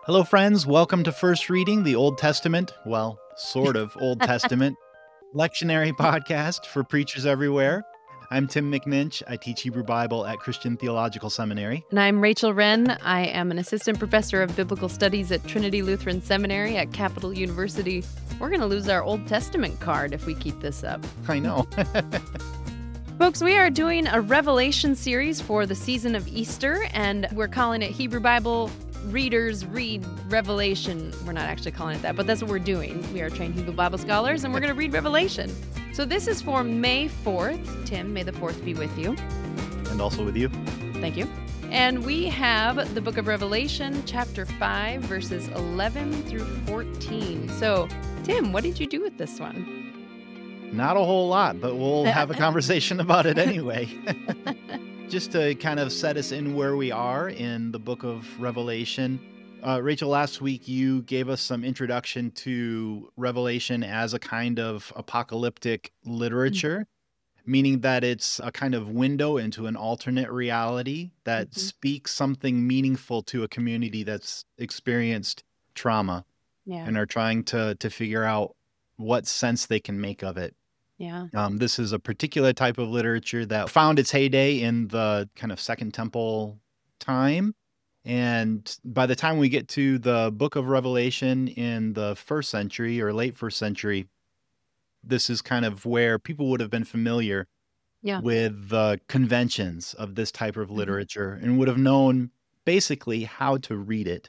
Hello, friends. Welcome to First Reading, the Old Testament, well, sort of Old Testament, lectionary podcast for preachers everywhere. I'm Tim McNinch. I teach Hebrew Bible at Christian Theological Seminary. And I'm Rachel Wren. I am an assistant professor of biblical studies at Trinity Lutheran Seminary at Capital University. We're going to lose our Old Testament card if we keep this up. I know. Folks, we are doing a Revelation series for the season of Easter, and we're calling it Hebrew Bible Readers Read Revelation. We're not actually calling it that, but that's what we're doing. We are trained Hebrew Bible scholars, and we're going to read Revelation. So this is for May 4th. Tim, may the 4th be with you. And also with you. Thank you. And we have the book of Revelation, chapter 5, verses 11 through 14. So, Tim, what did you do with this one? Not a whole lot, but we'll have a conversation about it anyway. Just to kind of set us in where we are in the book of Revelation. Rachel, last week you gave us some introduction to Revelation as a kind of apocalyptic literature, meaning that it's a kind of window into an alternate reality that speaks something meaningful to a community that's experienced trauma and are trying to figure out what sense they can make of it. Yeah. This is a particular type of literature that found its heyday in the kind of Second Temple time. And by the time we get to the book of Revelation in the first century or late first century, this is kind of where people would have been familiar with the conventions of this type of literature and would have known basically how to read it.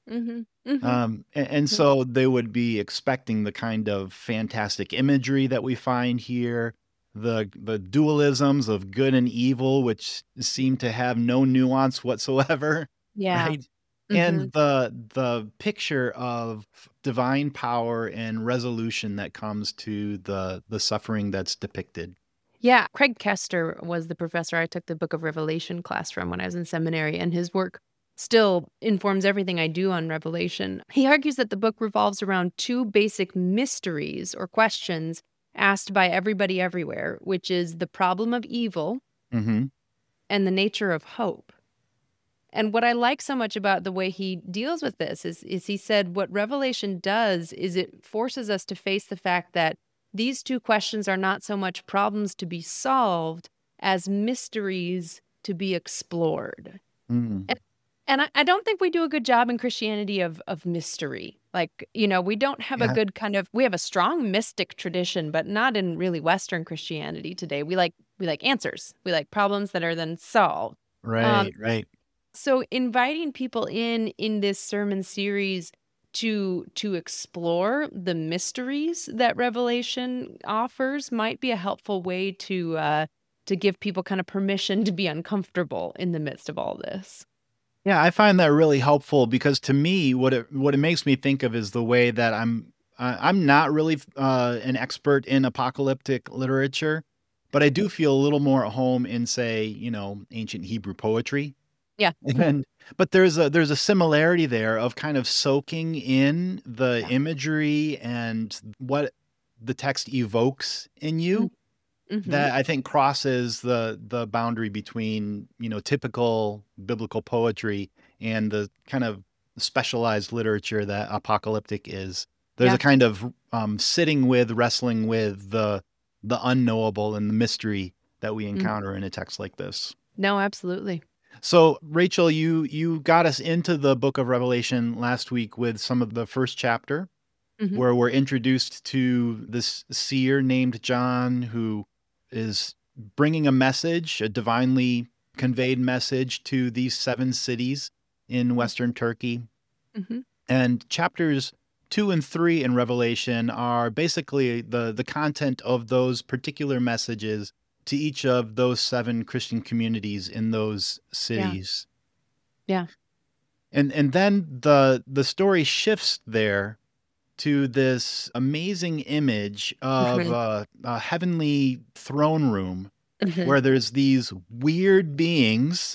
And so they would be expecting the kind of fantastic imagery that we find here, the dualisms of good and evil, which seem to have no nuance whatsoever. Yeah. Right? And the picture of divine power and resolution that comes to the suffering that's depicted. Yeah. Craig Kester was the professor I took the Book of Revelation class from when I was in seminary, and his work still informs everything I do on Revelation. He argues that the book revolves around two basic mysteries or questions asked by everybody everywhere, which is the problem of evil and the nature of hope. And what I like so much about the way he deals with this is he said what Revelation does is it forces us to face the fact that these two questions are not so much problems to be solved as mysteries to be explored. And I don't think we do a good job in Christianity of mystery. Like, we don't have a good we have a strong mystic tradition, but not in really Western Christianity today. We like answers. We like problems that are then solved. Right. So inviting people in this sermon series to explore the mysteries that Revelation offers might be a helpful way to give people kind of permission to be uncomfortable in the midst of all this. Yeah, I find that really helpful because to me, what it makes me think of is the way that I'm not really an expert in apocalyptic literature, but I do feel a little more at home in, say, ancient Hebrew poetry. Yeah. But there's a similarity there of kind of soaking in the imagery and what the text evokes in you. That I think crosses the boundary between, typical biblical poetry and the kind of specialized literature that apocalyptic is. There's a kind of sitting with, wrestling with the unknowable and the mystery that we encounter in a text like this. No, absolutely. So, Rachel, you got us into the book of Revelation last week with some of the first chapter, where we're introduced to this seer named John who is bringing a message, a divinely conveyed message to these 7 cities in Western Turkey. And chapters 2 and 3 in Revelation are basically the content of those particular messages to each of those 7 Christian communities in those cities. Yeah. And then the story shifts there to this amazing image of a heavenly throne room where there's these weird beings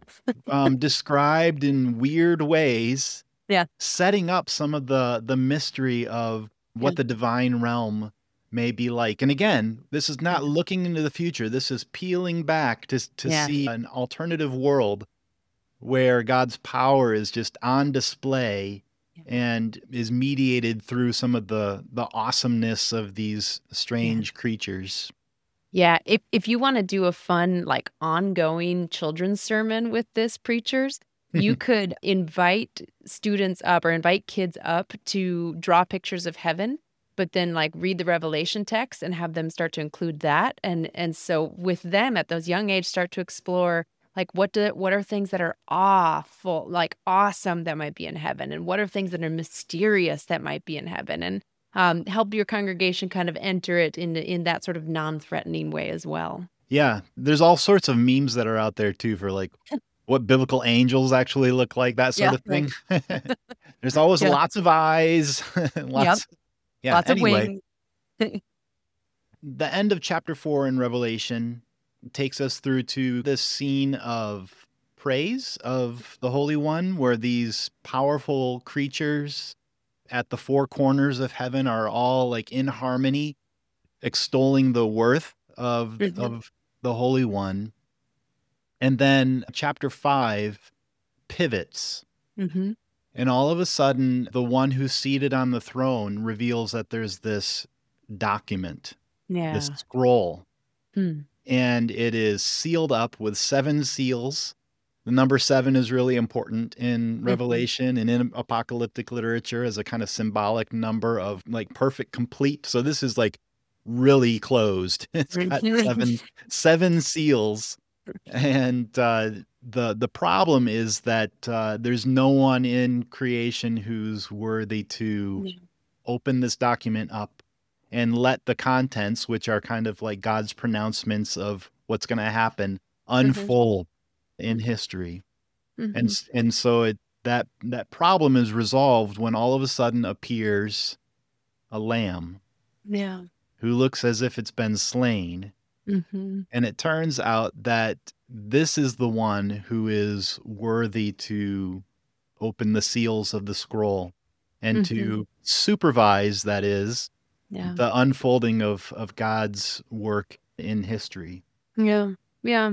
described in weird ways, setting up some of the mystery of what the divine realm may be like. And again, this is not looking into the future. This is peeling back to see an alternative world where God's power is just on display and is mediated through some of the awesomeness of these Yeah. strange creatures. Yeah, if you wanna do a fun, like, ongoing children's sermon with this, preachers, you could invite students up or invite kids up to draw pictures of heaven, but then, like, read the Revelation text and have them start to include that, and so with them at those young age, start to explore, like, what are things that are awful, like, awesome that might be in heaven, and what are things that are mysterious that might be in heaven, and help your congregation kind of enter it in that sort of non-threatening way as well. Yeah, there's all sorts of memes that are out there too for like what biblical angels actually look like, that sort Yeah, of right. thing. There's always Yeah. lots of eyes, Yep. lots. Yeah, Lots of anyway, wings. the end of chapter 4 in Revelation takes us through to this scene of praise of the Holy One, where these powerful creatures at the four corners of heaven are all like in harmony, extolling the worth Mhm. of the Holy One. And then chapter 5 pivots. Mhm. And all of a sudden, the one who's seated on the throne reveals that there's this document, this Yeah. scroll, Hmm. and it is sealed up with 7 seals. The number 7 is really important in Mhm. Revelation and in apocalyptic literature as a kind of symbolic number of like perfect complete. So this is like really closed. It's got seven seals. And the problem is that there's no one in creation who's worthy to Yeah. open this document up and let the contents, which are kind of like God's pronouncements of what's going to happen, Mhm. unfold in history. And Mhm. and so that problem is resolved when all of a sudden appears a lamb Yeah. who looks as if it's been slain. Mhm. And it turns out that this is the one who is worthy to open the seals of the scroll and Mhm. to supervise, that is, Yeah. the unfolding of God's work in history. Yeah. Yeah.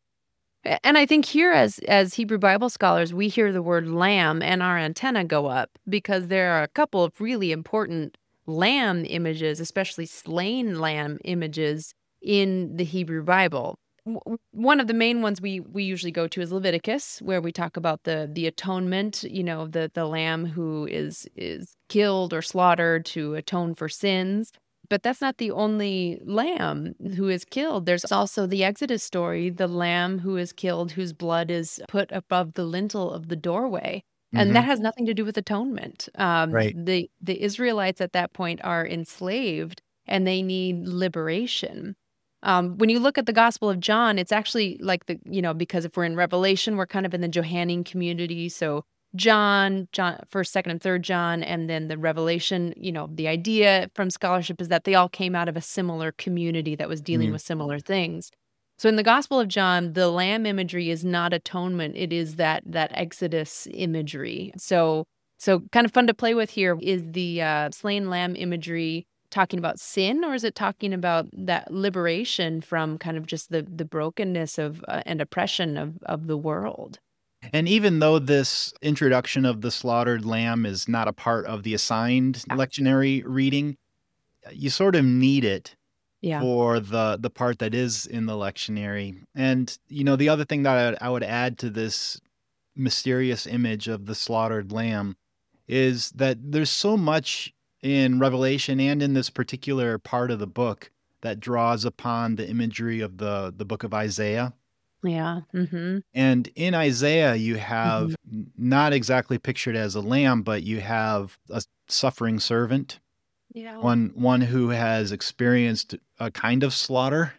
And I think here as Hebrew Bible scholars, we hear the word lamb and our antenna go up because there are a couple of really important lamb images, especially slain lamb images in the Hebrew Bible. One of the main ones we usually go to is Leviticus, where we talk about the atonement, the lamb who is killed or slaughtered to atone for sins. But that's not the only lamb who is killed. There's also the Exodus story, the lamb who is killed, whose blood is put above the lintel of the doorway. And Mhm. that has nothing to do with atonement. Right. The Israelites at that point are enslaved and they need liberation. When you look at the Gospel of John, it's actually like because if we're in Revelation, we're kind of in the Johannine community. So John, first, second, and third John, and then the Revelation, the idea from scholarship is that they all came out of a similar community that was dealing Mm. with similar things. So in the Gospel of John, the lamb imagery is not atonement. It is that Exodus imagery. So kind of fun to play with here is the slain lamb imagery talking about sin, or is it talking about that liberation from kind of just the brokenness of and oppression of the world? And even though this introduction of the slaughtered lamb is not a part of the assigned Yeah. lectionary reading, you sort of need it Yeah. for the part that is in the lectionary. And, the other thing that I would add to this mysterious image of the slaughtered lamb is that there's so much in Revelation and in this particular part of the book that draws upon the imagery of the book of Isaiah. Yeah. Mhm. And in Isaiah, you Mhm. have not exactly pictured as a lamb, but you have a suffering servant, Yeah. one who has experienced a kind of slaughter,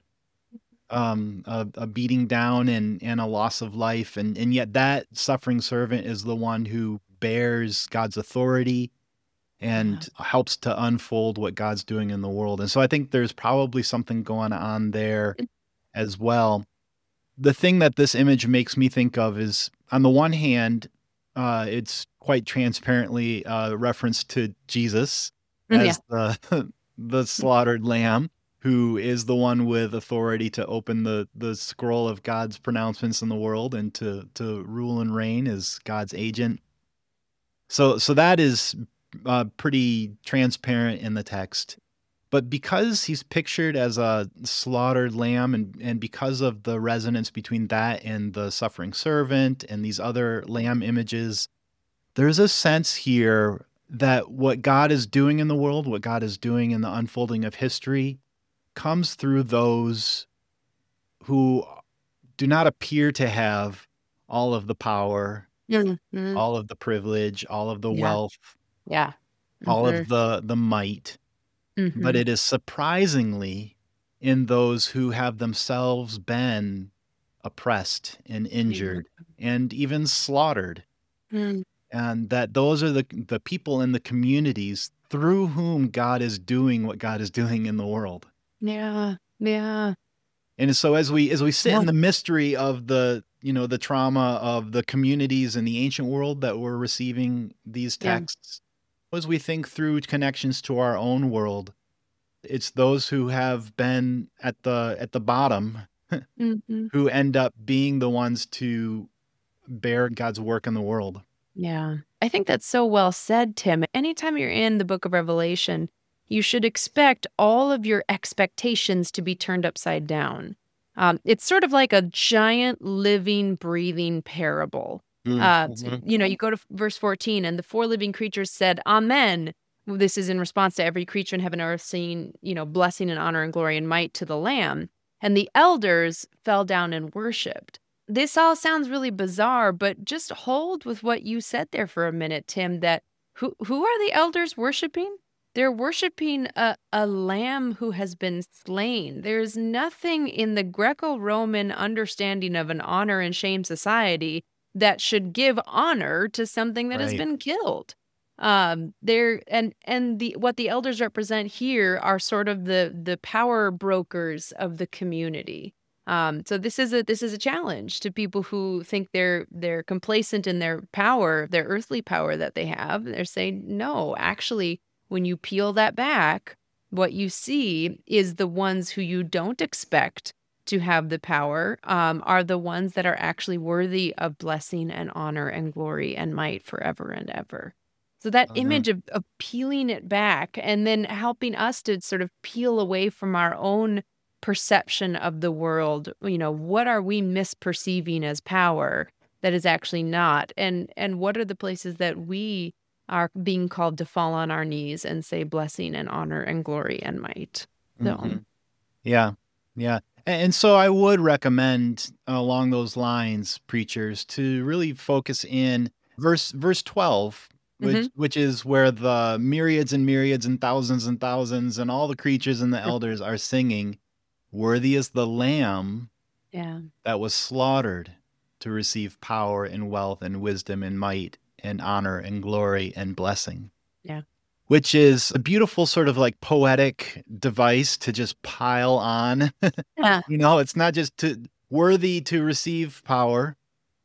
a beating down and a loss of life, and yet that suffering servant is the one who bears God's authority Yeah. and helps to unfold what God's doing in the world. And so I think there's probably something going on there as well. The thing that this image makes me think of is, on the one hand, it's quite transparently a reference to Jesus Yeah. as the the slaughtered lamb, who is the one with authority to open the scroll of God's pronouncements in the world and to rule and reign as God's agent. So that is pretty transparent in the text. But because he's pictured as a slaughtered lamb, and because of the resonance between that and the suffering servant and these other lamb images, there's a sense here that what God is doing in the world, what God is doing in the unfolding of history, comes through those who do not appear to have all of the power, Mhm. all of the privilege, all of the Yeah. wealth, Yeah. all Mhm. of the might, but Mhm. it is surprisingly in those who have themselves been oppressed and Yeah. injured and even slaughtered, Mm. and that those are the people in the communities through whom God is doing what God is doing in the world. Yeah. Yeah. And so as we sit Yeah. in the mystery of the trauma of the communities in the ancient world that were receiving these Yeah. texts, as we think through connections to our own world, it's those who have been at the bottom Mhm. who end up being the ones to bear God's work in the world. Yeah. I think that's so well said, Tim. Anytime you're in the book of Revelation, you should expect all of your expectations to be turned upside down. It's sort of like a giant living, breathing parable. Mhm. You go to verse 14, and the four living creatures said, Amen. Well, this is in response to every creature in heaven and earth saying, blessing and honor and glory and might to the Lamb. And the elders fell down and worshiped. This all sounds really bizarre, but just hold with what you said there for a minute, Tim, that who are the elders worshiping? They're worshiping a lamb who has been slain. There's nothing in the Greco-Roman understanding of an honor and shame society that should give honor to something that has Right. been killed. There and the what the elders represent here are sort of the power brokers of the community. So this is a challenge to people who think they're complacent in their power, their earthly power that they have. They're saying, no, actually, when you peel that back, what you see is the ones who you don't expect to have the power are the ones that are actually worthy of blessing and honor and glory and might forever and ever. So that Mhm. image of peeling it back and then helping us to sort of peel away from our own perception of the world, what are we misperceiving as power that is actually not? And what are the places that we are being called to fall on our knees and say blessing and honor and glory and might? So, Mhm. Yeah. Yeah. And so I would recommend along those lines, preachers, to really focus in verse 12, which mhm. which is where the myriads and thousands and all the creatures and the elders are singing, "Worthy is the lamb Yeah. that was slaughtered to receive power and wealth and wisdom and might and honor and glory and blessing." Yeah. Which is a beautiful sort of like poetic device to just pile on. Yeah. It's not just worthy to receive power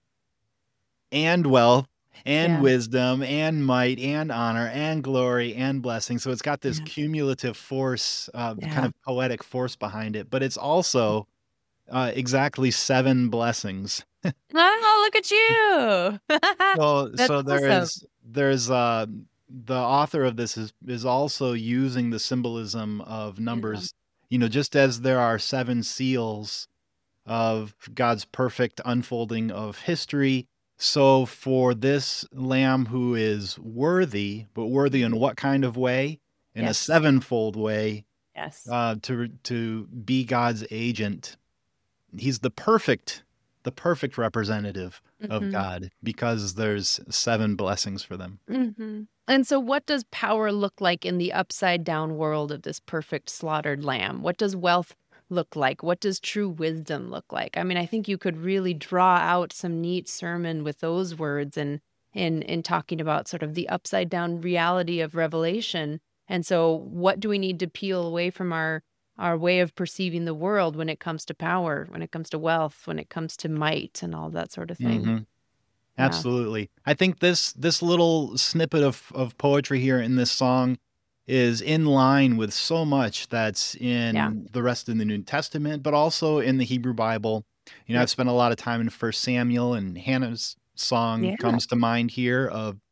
and wealth and Yeah. wisdom and might and honor and glory and blessing. So it's got this Yeah. cumulative force, kind Yeah. of poetic force behind it, but it's also exactly 7 blessings. Oh, look at you. So That's so awesome. there's the author of this is also using the symbolism of Yeah. numbers, just as there are 7 seals of God's perfect unfolding of history. So for this lamb who is worthy, but worthy in Mhm. what kind of way? In a Yes. sevenfold way, Yes. to be God's agent. He's the perfect representative of Mhm. God because there's 7 blessings for them. Mhm. And so what does power look like in the upside down world of this perfect slaughtered lamb? What does wealth look like? What does true wisdom look like? I mean, I think you could really draw out some neat sermon with those words and in talking about sort of the upside down reality of Revelation. And so what do we need to peel away from our way of perceiving the world when it comes to power, when it comes to wealth, when it comes to might and all that sort of thing? Mhm. Yeah. Absolutely. I think this little snippet of poetry here in this song is in line with so much that's Yeah. in the rest of the New Testament, but also in the Hebrew Bible. I've Yep. spent a lot of time in First Samuel, and Hannah's song Yeah. comes to mind here of,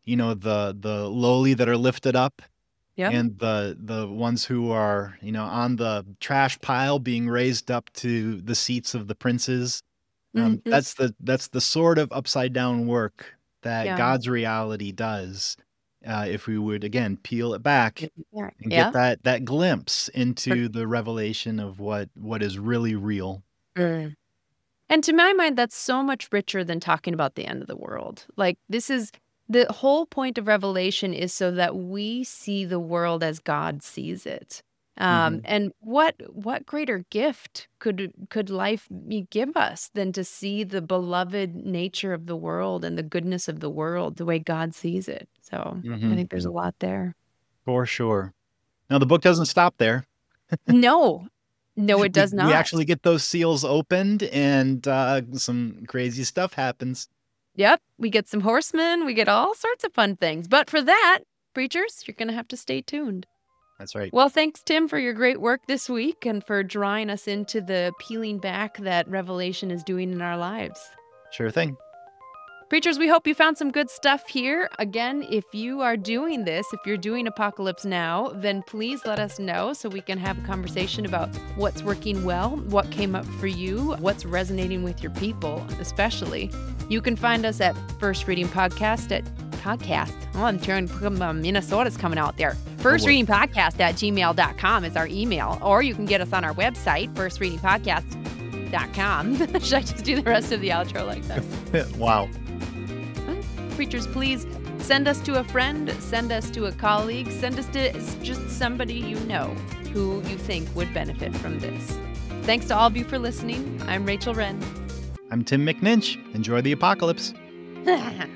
the lowly that are lifted up, Yeah. and the ones who are, on the trash pile being raised up to the seats of the princes. Mhm. That's the sort of upside down work that Yeah. God's reality does, if we would, again, peel it back Yeah. and get Yeah. that glimpse into the revelation of what is really real. Mm. And to my mind, that's so much richer than talking about the end of the world. Like, this is the whole point of Revelation is so that we see the world as God sees it. Mhm. And what greater gift could life give us than to see the beloved nature of the world and the goodness of the world the way God sees it? So I Mhm. think there's a lot there. For sure. Now the book doesn't stop there. No, no, it We does we not. actually get those seals opened, and, some crazy stuff happens. Yep, we get some horsemen, we get all sorts of fun things. But for that, preachers, you're going to have to stay tuned. That's right. Well, thanks, Tim, for your great work this week and for drawing us into the peeling back that Revelation is doing in our lives. Sure thing. Preachers, we hope you found some good stuff here. Again, if you are doing this, if you're doing Apocalypse Now, then please let us know so we can have a conversation about what's working well, what came up for you, what's resonating with your people, especially. You can find us at First Reading Podcast at podcast. Oh, I'm trying to put Minnesota's coming out there. First Reading Podcast at gmail.com is our email, or you can get us on our website, firstreadingpodcast.com. Should I just do the rest of the outro like that? Wow. Preachers, please send us to a friend, send us to a colleague, send us to just somebody you know who you think would benefit from this. Thanks to all of you for listening. I'm Rachel Wren. I'm Tim McNinch. Enjoy the apocalypse.